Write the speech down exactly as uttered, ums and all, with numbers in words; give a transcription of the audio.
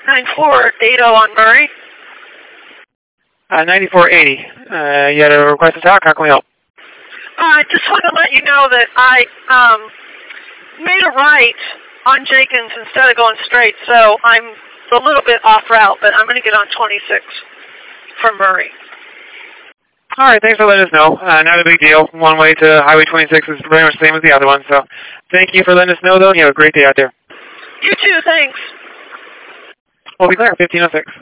nine four eighty on Murray. Uh, ninety-four eighty. Uh, you had a request to talk. How can we help? Uh, I just want to let you know that I um, made a right on Jenkins instead of going straight, so I'm a little bit off route, but I'm going to get on twenty-six from Murray. All right, thanks for letting us know. Uh, not a big deal. One way to Highway twenty-six is pretty much the same as the other one, so thank you for letting us know, though, and you have a great day out there. You too, thanks. We'll be clear, fifteen oh six.